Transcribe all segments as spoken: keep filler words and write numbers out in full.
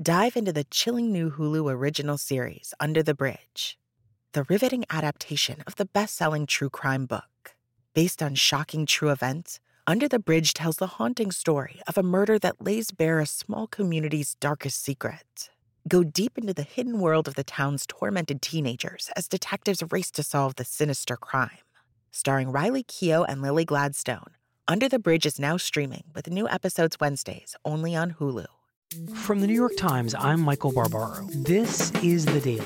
Dive into the chilling new Hulu original series, Under the Bridge, the riveting adaptation of the best-selling true crime book. Based on shocking true events, Under the Bridge tells the haunting story of a murder that lays bare a small community's darkest secret. Go deep into the hidden world of the town's tormented teenagers as detectives race to solve the sinister crime. Starring Riley Keough and Lily Gladstone, Under the Bridge is now streaming with new episodes Wednesdays only on Hulu. From the New York Times, I'm Michael Barbaro. This is The Daily.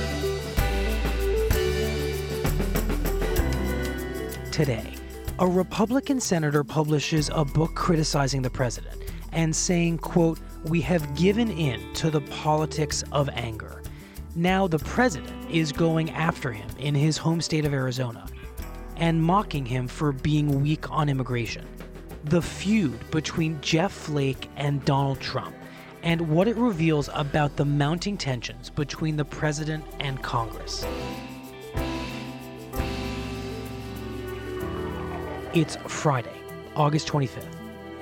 Today, a Republican senator publishes a book criticizing the president and saying, quote, "We have given in to the politics of anger." Now the president is going after him in his home state of Arizona and mocking him for being weak on immigration. The feud between Jeff Flake and Donald Trump, and what it reveals about the mounting tensions between the president and Congress. It's Friday, August twenty-fifth.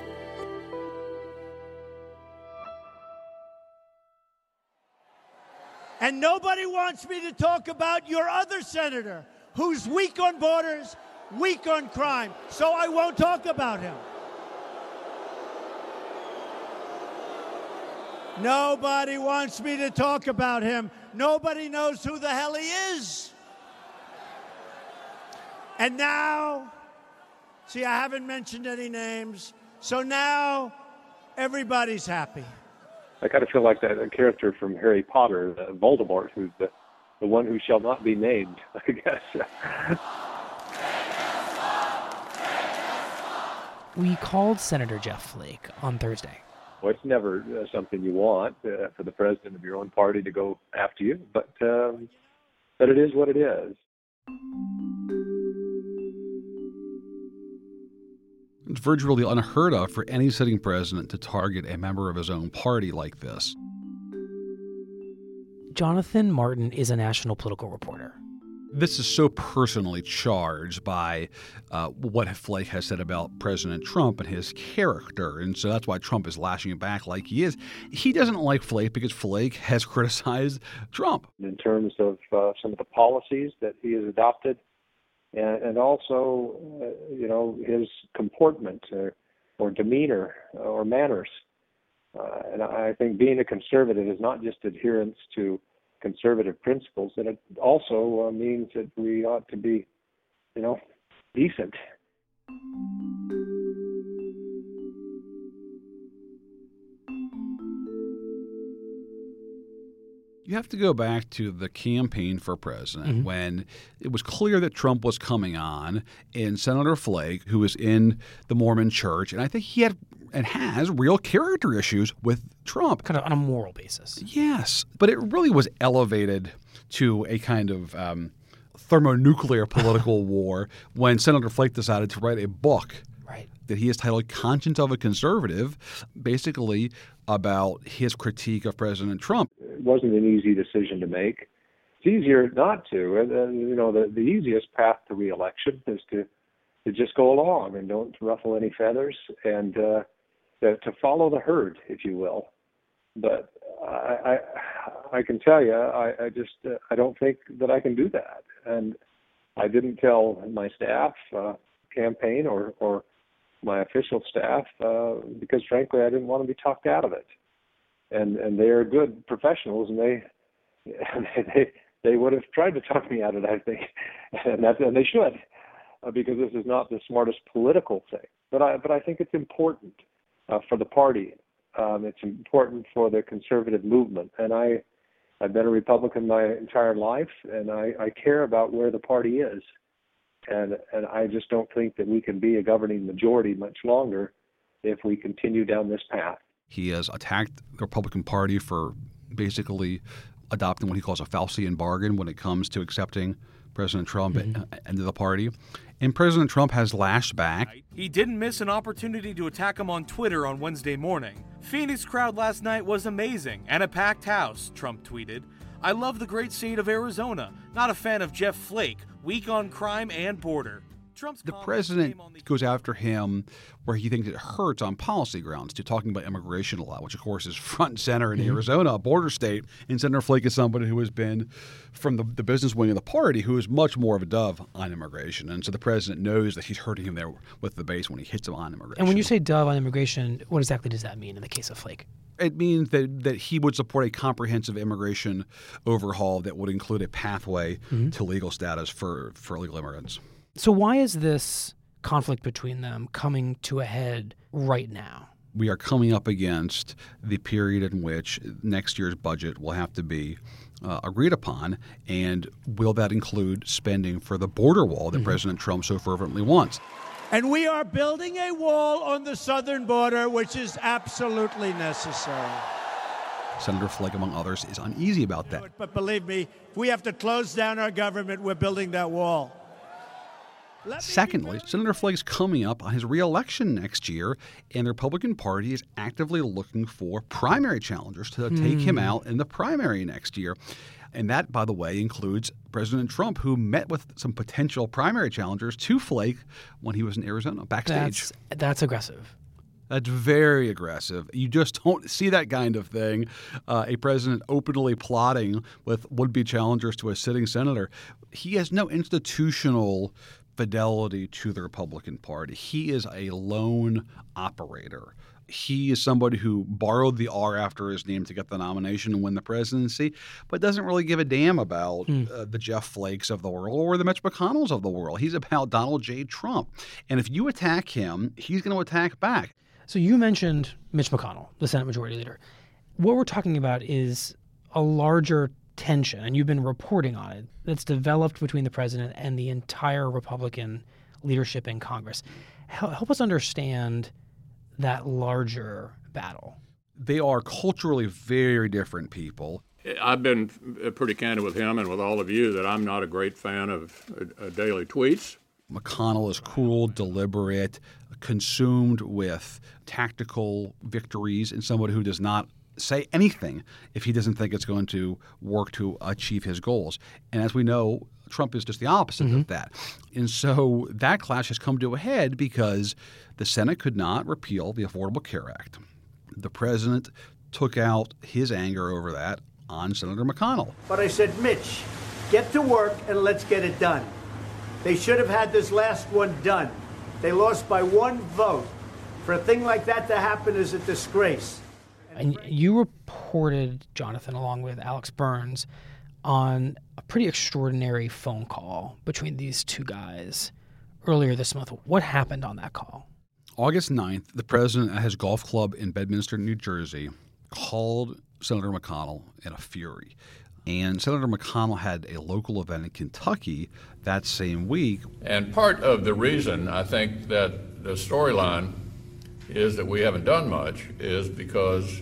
And nobody wants me to talk about your other senator who's weak on borders, weak on crime, so I won't talk about him. Nobody wants me to talk about him. Nobody knows who the hell he is. And now, see, I haven't mentioned any names, so now everybody's happy. I kind of feel like that a character from Harry Potter, uh, Voldemort, who's the, the one who shall not be named, I guess. We called Senator Jeff Flake on Thursday. Well, it's never uh, something you want uh, for the president of your own party to go after you, but um, but it is what it is. It's virtually unheard of for any sitting president to target a member of his own party like this. Jonathan Martin is a national political reporter. This is so personally charged by uh, what Flake has said about President Trump and his character, and so that's why Trump is lashing back like he is. He doesn't like Flake because Flake has criticized Trump. In terms of uh, some of the policies that he has adopted, and, and also, uh, you know, his comportment or, or demeanor or manners. Uh, and I think being a conservative is not just adherence to conservative principles, and it also uh, means that we ought to be, you know, decent. You have to go back to the campaign for president mm-hmm. when it was clear that Trump was coming on, and Senator Flake, who was in the Mormon church, and I think he had and has real character issues with Trump. Kind of on a moral basis. Yes, but it really was elevated to a kind of um, thermonuclear political war when Senator Flake decided to write a book right. that he has titled Conscience of a Conservative, basically about his critique of President Trump. It wasn't an easy decision to make. It's easier not to. And, and you know, the, the easiest path to re-election is to, to just go along and don't ruffle any feathers and uh, to, to follow the herd, if you will. But I, I, I can tell you, I, I just uh, I don't think that I can do that. And I didn't tell my staff, uh, campaign, or, or my official staff uh, because, frankly, I didn't want to be talked out of it. And and they are good professionals, and they they they would have tried to talk me out of it, I think, and that and they should, uh, because this is not the smartest political thing. But I but I think it's important uh, for the party. Um, it's important for the conservative movement, and I I've been a Republican my entire life, and I, I care about where the party is, and and I just don't think that we can be a governing majority much longer if we continue down this path. He has attacked the Republican Party for basically adopting what he calls a Faucian bargain when it comes to accepting President Trump mm-hmm. into the party. And President Trump has lashed back. He didn't miss an opportunity to attack him on Twitter on Wednesday morning. Phoenix crowd last night was amazing and a packed house, Trump tweeted. I love the great state of Arizona. Not a fan of Jeff Flake, weak on crime and border. Trump's The comments president came on the- goes after him where he thinks it hurts on policy grounds, to talking about immigration a lot, which of course is front and center in Arizona, a border state. And Senator Flake is somebody who has been from the, the business wing of the party who is much more of a dove on immigration. And so the president knows that he's hurting him there with the base when he hits him on immigration. And when you say dove on immigration, what exactly does that mean in the case of Flake? It means that, that he would support a comprehensive immigration overhaul that would include a pathway mm-hmm. to legal status for, for illegal immigrants. So why is this conflict between them coming to a head right now? We are coming up against the period in which next year's budget will have to be uh, agreed upon, and will that include spending for the border wall that mm-hmm. President Trump so fervently wants? And we are building a wall on the southern border, which is absolutely necessary. Senator Flake, among others, is uneasy about that. But believe me, if we have to close down our government, we're building that wall. Secondly, Senator Flake's coming up on his re-election next year, and the Republican Party is actively looking for primary challengers to mm. take him out in the primary next year. And that, by the way, includes President Trump, who met with some potential primary challengers to Flake when he was in Arizona backstage. That's, that's aggressive. That's very aggressive. You just don't see that kind of thing. Uh, a president openly plotting with would-be challengers to a sitting senator. He has no institutional fidelity to the Republican Party. He is a lone operator. He is somebody who borrowed the R after his name to get the nomination and win the presidency, but doesn't really give a damn about mm. uh, the Jeff Flakes of the world or the Mitch McConnells of the world. He's about Donald J. Trump. And if you attack him, he's going to attack back. So you mentioned Mitch McConnell, the Senate Majority Leader. What we're talking about is a larger tension, and you've been reporting on it, that's developed between the president and the entire Republican leadership in Congress. Help, help us understand that larger battle. They are culturally very different people. I've been pretty candid with him and with all of you that I'm not a great fan of uh, daily tweets. McConnell is cool, deliberate, consumed with tactical victories, and somebody who does not say anything if he doesn't think it's going to work to achieve his goals. And as we know, Trump is just the opposite mm-hmm. of that. And so that clash has come to a head because the Senate could not repeal the Affordable Care Act. The president took out his anger over that on Senator McConnell. But I said, Mitch, get to work and let's get it done. They should have had this last one done. They lost by one vote. For a thing like that to happen is a disgrace. And you reported, Jonathan, along with Alex Burns, on a pretty extraordinary phone call between these two guys earlier this month. What happened on that call? August ninth, the president at his golf club in Bedminster, New Jersey, called Senator McConnell in a fury. And Senator McConnell had a local event in Kentucky that same week. And part of the reason I think that the storyline is that we haven't done much is because,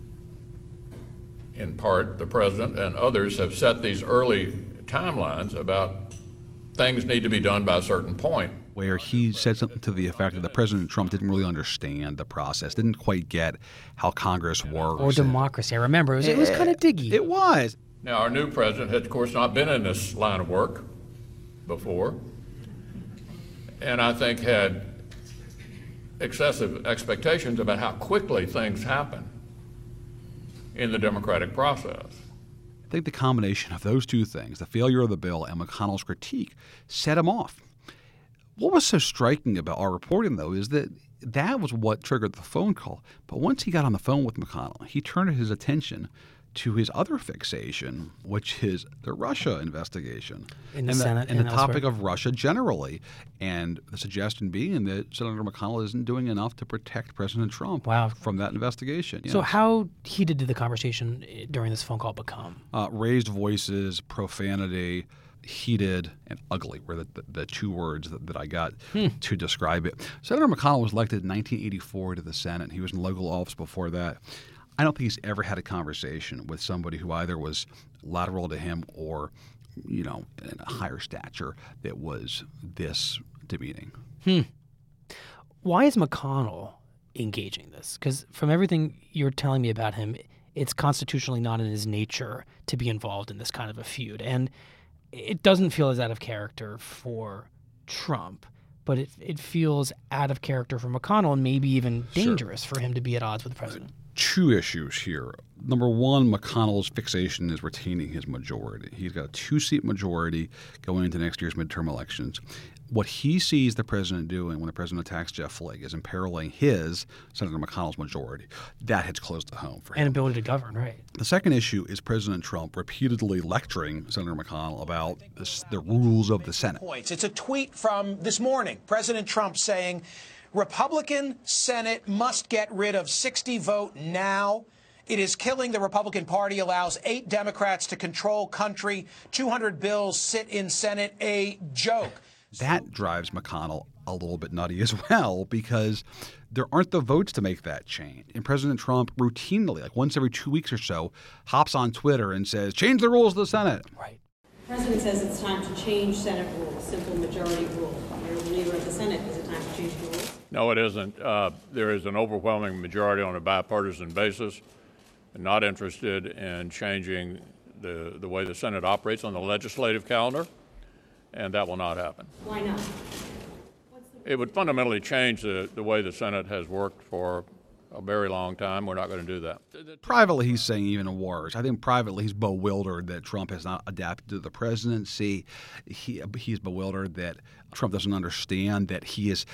in part, the president and others have set these early timelines about things need to be done by a certain point. Where he said something to the effect that the President Trump didn't really understand the process, didn't quite get how Congress works. Or democracy. I remember. It was, it was kind of diggy. It was. Now, our new president had, of course, not been in this line of work before, and I think had excessive expectations about how quickly things happen in the democratic process. I think the combination of those two things, the failure of the bill and McConnell's critique, set him off. What was so striking about our reporting, though, is that that was what triggered the phone call. But once he got on the phone with McConnell, he turned his attention to his other fixation, which is the Russia investigation. In the and Senate the, and, and the elsewhere. topic of Russia generally. And the suggestion being that Senator McConnell isn't doing enough to protect President Trump wow. from that investigation. So yes. How heated did the conversation during this phone call become? Uh, raised voices, profanity, heated, and ugly were the, the, the two words that, that I got hmm. to describe it. Senator McConnell was elected in nineteen eighty-four to the Senate. He was in local office before that. I don't think he's ever had a conversation with somebody who either was lateral to him or, you know, in a higher stature that was this demeaning. Hmm. Why is McConnell engaging this? Because from everything you're telling me about him, it's constitutionally not in his nature to be involved in this kind of a feud. And it doesn't feel as out of character for Trump. but it it feels out of character for McConnell and maybe even dangerous sure. for him to be at odds with the president. Two issues here. Number one, McConnell's fixation is retaining his majority. He's got a two-seat majority going into next year's midterm elections. What he sees the president doing when the president attacks Jeff Flake is imperiling his, Senator McConnell's majority. That hits close to home for him. And ability to govern, right. The second issue is President Trump repeatedly lecturing Senator McConnell about this, the rules of the Senate. It's a tweet from this morning. President Trump saying, Republican Senate must get rid of sixty vote now. It is killing the Republican Party, allows eight Democrats to control country, two hundred bills sit in Senate, a joke. That drives McConnell a little bit nutty as well because there aren't the votes to make that change. And President Trump routinely, like once every two weeks or so, hops on Twitter and says, change the rules of the Senate. Right. The president says it's time to change Senate rules, simple majority rule. You're the leader of the Senate. Is it time to change the rules? No, it isn't. Uh, there is an overwhelming majority on a bipartisan basis not interested in changing the, the way the Senate operates on the legislative calendar, and that will not happen. Why not? It would fundamentally change the, the way the Senate has worked for a very long time. We're not going to do that. Privately, he's saying even worse. I think privately he's bewildered that Trump has not adapted to the presidency. He he's bewildered that Trump doesn't understand that he is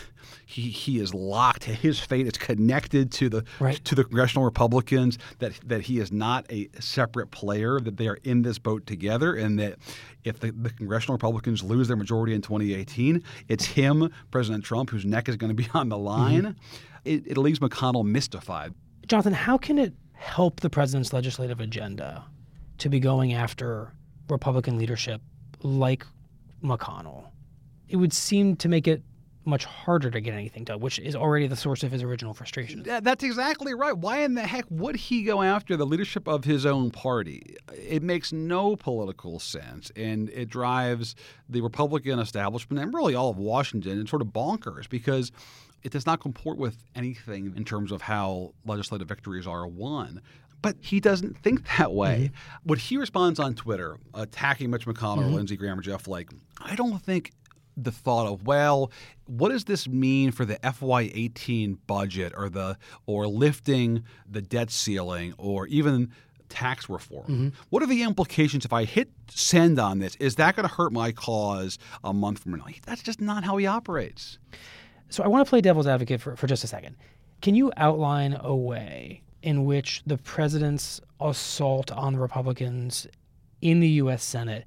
he he is locked. His fate is connected to the right. to the congressional Republicans. That that he is not a separate player. That they are in this boat together, and that if the, the congressional Republicans lose their majority in twenty eighteen, it's him, President Trump, whose neck is going to be on the line. Mm-hmm. It, it leaves McConnell mystified. Jonathan, how can it help the president's legislative agenda to be going after Republican leadership like McConnell? It would seem to make it much harder to get anything done, which is already the source of his original frustration. Yeah, that's exactly right. Why in the heck would he go after the leadership of his own party? It makes no political sense, and it drives the Republican establishment and really all of Washington sort of bonkers because it does not comport with anything in terms of how legislative victories are won. But he doesn't think that way. Mm-hmm. When he responds on Twitter attacking Mitch McConnell mm-hmm. or Lindsey Graham or Jeff Flake, I don't think the thought of, well, what does this mean for the F Y eighteen budget or the or lifting the debt ceiling or even tax reform? Mm-hmm. What are the implications if I hit send on this? Is that going to hurt my cause a month from now? That's just not how he operates. So I want to play devil's advocate for, for just a second. Can you outline a way in which the president's assault on the Republicans in the U S Senate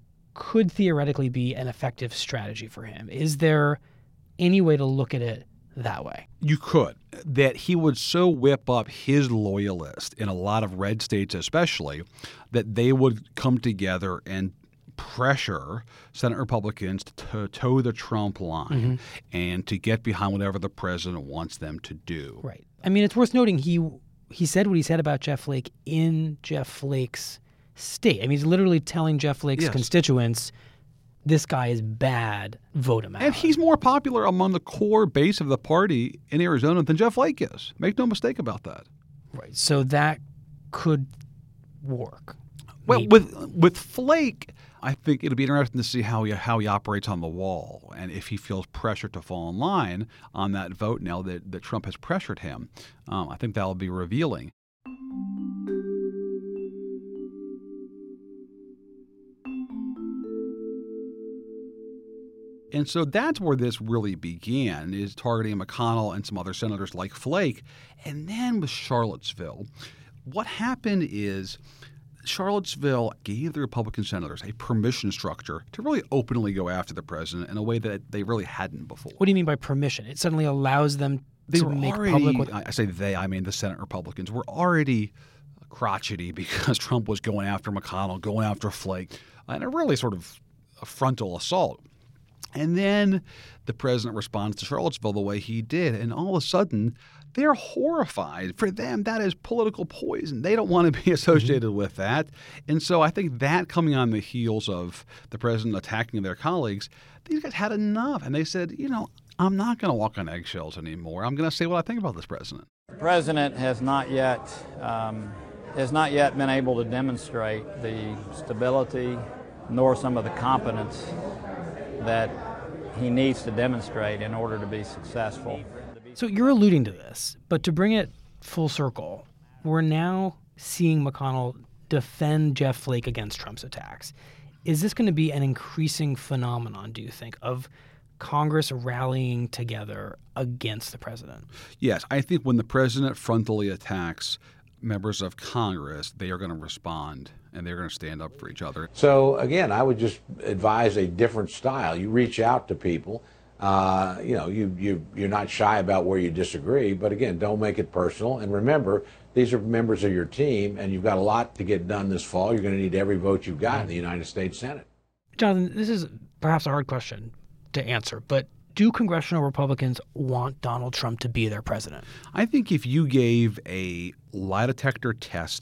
could theoretically be an effective strategy for him? Is there any way to look at it that way? You could. That he would so whip up his loyalists in a lot of red states especially that they would come together and pressure Senate Republicans to toe the Trump line mm-hmm. and to get behind whatever the president wants them to do. Right. I mean, it's worth noting he he said what he said about Jeff Flake in Jeff Flake's state. I mean, he's literally telling Jeff Flake's yes. constituents, this guy is bad, vote him out. And he's more popular among the core base of the party in Arizona than Jeff Flake is. Make no mistake about that. Right. So that could work. Well, maybe. with with Flake, I think it'll be interesting to see how he how he operates on the wall and if he feels pressure to fall in line on that vote now that, that Trump has pressured him. Um, I think that will be revealing. And so that's where this really began, is targeting McConnell and some other senators like Flake. And then with Charlottesville, what happened is Charlottesville gave the Republican senators a permission structure to really openly go after the president in a way that they really hadn't before. What do you mean by permission? It suddenly allows them they to were make already, public what... I say they, I mean the Senate Republicans, were already crotchety because Trump was going after McConnell, going after Flake, and a really sort of a frontal assault. And then the president responds to Charlottesville the way he did, and all of a sudden they're horrified. For them, that is political poison. They don't want to be associated mm-hmm. with that. And so I think that coming on the heels of the president attacking their colleagues, these guys had enough. And they said, you know, I'm not going to walk on eggshells anymore. I'm going to say what I think about this president. The president has not yet um, has not yet been able to demonstrate the stability nor some of the competence that he needs to demonstrate in order to be successful. So you're alluding to this, but to bring it full circle, we're now seeing McConnell defend Jeff Flake against Trump's attacks. Is this going to be an increasing phenomenon, do you think, of Congress rallying together against the president? Yes, I think when the president frontally attacks members of Congress, they are going to respond and they're going to stand up for each other. So again, I would just advise a different style. You reach out to people. Uh, you know, you, you, you're not shy about where you disagree, but again, don't make it personal. And remember, these are members of your team, and you've got a lot to get done this fall. You're going to need every vote you've got in the United States Senate. Jonathan, this is perhaps a hard question to answer, but do congressional Republicans want Donald Trump to be their president? I think if you gave a lie detector test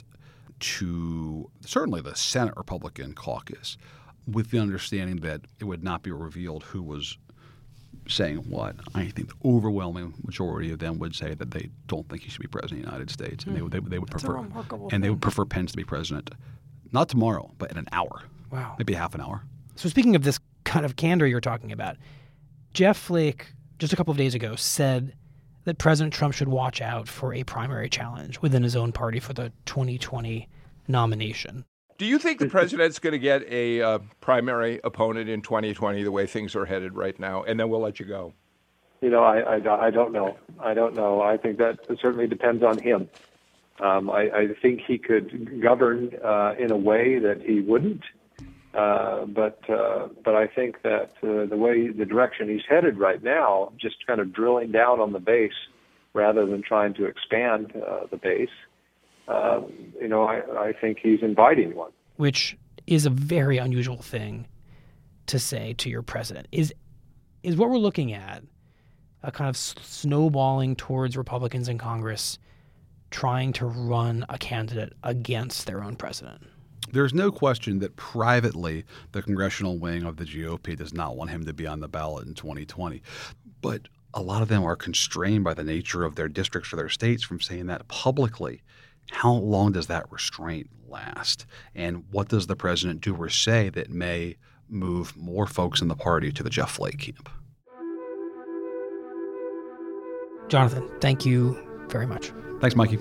to certainly the Senate Republican caucus with the understanding that it would not be revealed who was saying what, I think the overwhelming majority of them would say that they don't think he should be president of the United States, and mm. they would they, they would That's prefer a remarkable and thing. they would prefer Pence to be president, not tomorrow, but in an hour. Wow, maybe half an hour. So speaking of this kind of candor you're talking about, Jeff Flake just a couple of days ago said that President Trump should watch out for a primary challenge within his own party for the twenty twenty nomination. Do you think the president's going to get a uh, primary opponent in twenty twenty the way things are headed right now? And then we'll let you go. You know, I, I, I don't know. I don't know. I think that certainly depends on him. Um, I, I think he could govern uh, in a way that he wouldn't. Uh, but uh, but I think that uh, the way, the direction he's headed right now, just kind of drilling down on the base rather than trying to expand uh, the base, uh, you know, I, I think he's inviting one. Which is a very unusual thing to say to your president. Is is what we're looking at a kind of snowballing towards Republicans in Congress trying to run a candidate against their own president? There's no question that privately the congressional wing of the G O P does not want him to be on the ballot in twenty twenty. But a lot of them are constrained by the nature of their districts or their states from saying that publicly. How long does that restraint last? And what does the president do or say that may move more folks in the party to the Jeff Flake camp? Jonathan, thank you very much. Thanks, Mikey.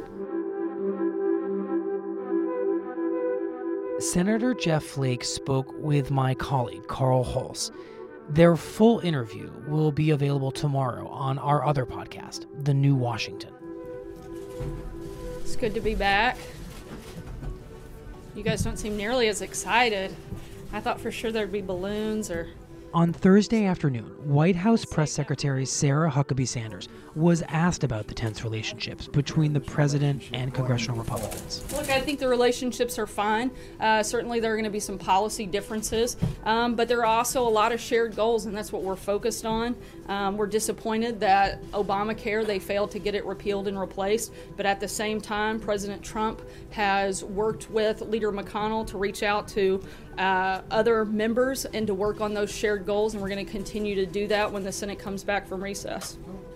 Senator Jeff Flake spoke with my colleague, Carl Hulse. Their full interview will be available tomorrow on our other podcast, The New Washington. It's good to be back. You guys don't seem nearly as excited. I thought for sure there'd be balloons or... On Thursday afternoon, White House Press Secretary Sarah Huckabee Sanders was asked about the tense relationships between the president and congressional Republicans. Look, I think the relationships are fine. Uh, certainly there are going to be some policy differences, um, but there are also a lot of shared goals, and that's what we're focused on. Um, we're disappointed that Obamacare, they failed to get it repealed and replaced, but at the same time, President Trump has worked with Leader McConnell to reach out to uh, other members and to work on those shared goals, and we're going to continue to do that when the Senate comes back from recess.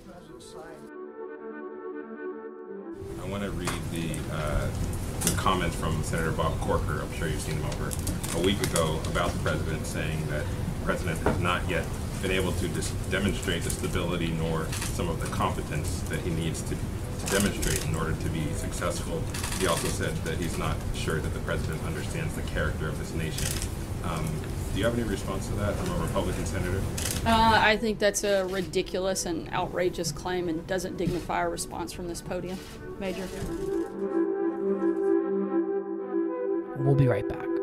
I want to read the, uh, the comments from Senator Bob Corker. I'm sure you've seen them over a week ago about the president, saying that the president has not yet been able to dis- demonstrate the stability nor some of the competence that he needs to, to demonstrate in order to be successful. He also said that he's not sure that the president understands the character of this nation. Um, do you have any response to that from a Republican senator? Uh, I think that's a ridiculous and outrageous claim and doesn't dignify a response from this podium. Major. We'll be right back.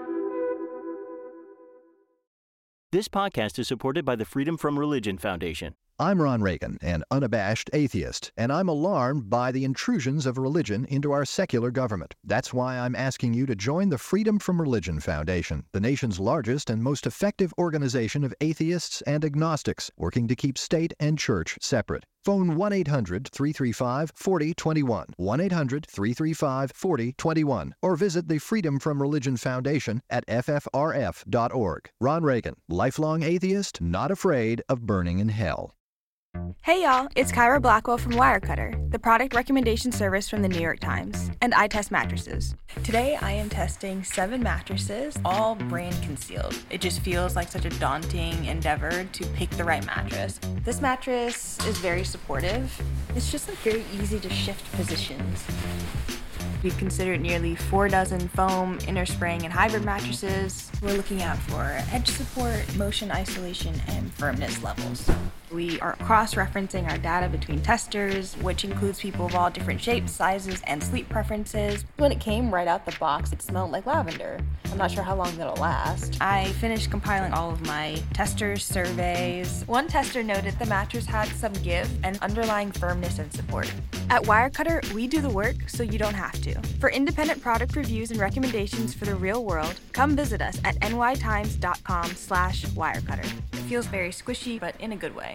This podcast is supported by the Freedom From Religion Foundation. I'm Ron Reagan, an unabashed atheist, and I'm alarmed by the intrusions of religion into our secular government. That's why I'm asking you to join the Freedom From Religion Foundation, the nation's largest and most effective organization of atheists and agnostics, working to keep state and church separate. Phone one eight hundred, three three five, four zero two one, one eight hundred, three three five, four zero two one, or visit the Freedom From Religion Foundation at f f r f dot org. Ron Reagan, lifelong atheist, not afraid of burning in hell. Hey y'all, it's Kyra Blackwell from Wirecutter, the product recommendation service from the New York Times, and I test mattresses. Today I am testing seven mattresses, all brand concealed. It just feels like such a daunting endeavor to pick the right mattress. This mattress is very supportive. It's just like very easy to shift positions. We've considered nearly four dozen foam, inner spring, and hybrid mattresses. We're looking out for edge support, motion isolation, and firmness levels. We are cross-referencing our data between testers, which includes people of all different shapes, sizes, and sleep preferences. When it came right out the box, it smelled like lavender. I'm not sure how long that'll last. I finished compiling all of my testers' surveys. One tester noted the mattress had some give and underlying firmness and support. At Wirecutter, we do the work so you don't have to. For independent product reviews and recommendations for the real world, come visit us at nytimes.com slash wirecutter. It feels very squishy, but in a good way.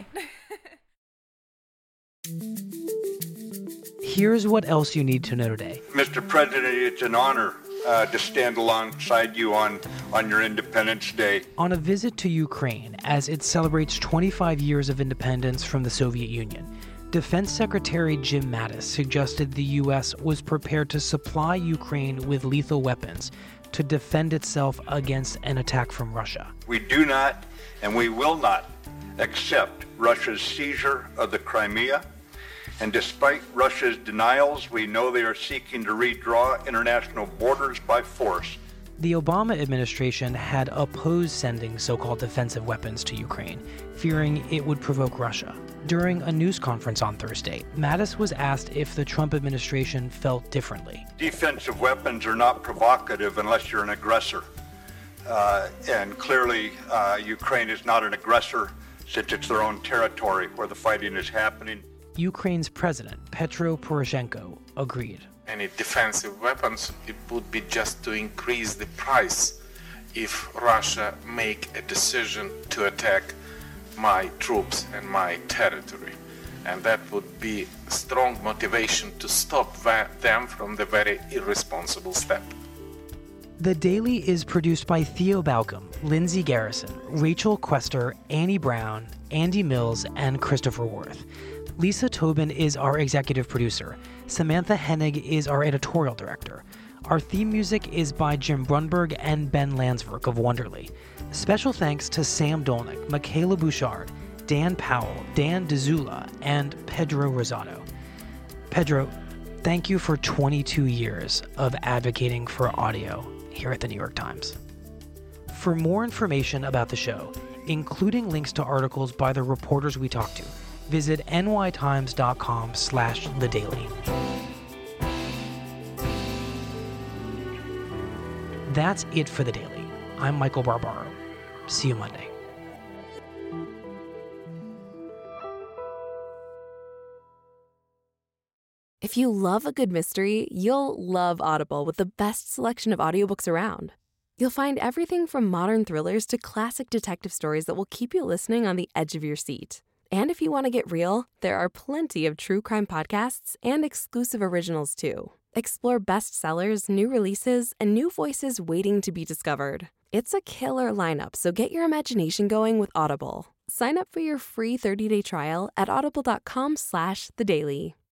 Here's what else you need to know today. Mister President, it's an honor uh, to stand alongside you on, on your Independence Day. On a visit to Ukraine as it celebrates twenty-five years of independence from the Soviet Union, Defense Secretary Jim Mattis suggested the U S was prepared to supply Ukraine with lethal weapons to defend itself against an attack from Russia. We do not and we will not accept Russia's seizure of the Crimea. And despite Russia's denials, we know they are seeking to redraw international borders by force. The Obama administration had opposed sending so-called defensive weapons to Ukraine, fearing it would provoke Russia. During a news conference on Thursday, Mattis was asked if the Trump administration felt differently. Defensive weapons are not provocative unless you're an aggressor. Uh, and clearly, uh, Ukraine is not an aggressor since it's their own territory where the fighting is happening. Ukraine's president, Petro Poroshenko, agreed. Any defensive weapons, it would be just to increase the price if Russia make a decision to attack my troops and my territory. And that would be strong motivation to stop va- them from the very irresponsible step. The Daily is produced by Theo Balcom, Lindsay Garrison, Rachel Quester, Annie Brown, Andy Mills, and Christopher Worth. Lisa Tobin is our executive producer. Samantha Hennig is our editorial director. Our theme music is by Jim Brunberg and Ben Landsverk of Wonderly. Special thanks to Sam Dolnick, Michaela Bouchard, Dan Powell, Dan DeZula, and Pedro Rosado. Pedro, thank you for twenty-two years of advocating for audio here at the New York Times. For more information about the show, including links to articles by the reporters we talked to, visit nytimes.com slash the daily. That's it for The Daily. I'm Michael Barbaro. See you Monday. If you love a good mystery, you'll love Audible with the best selection of audiobooks around. You'll find everything from modern thrillers to classic detective stories that will keep you listening on the edge of your seat. And if you want to get real, there are plenty of true crime podcasts and exclusive originals too. Explore bestsellers, new releases, and new voices waiting to be discovered. It's a killer lineup, so get your imagination going with Audible. Sign up for your free thirty-day trial at audible.com slash the daily.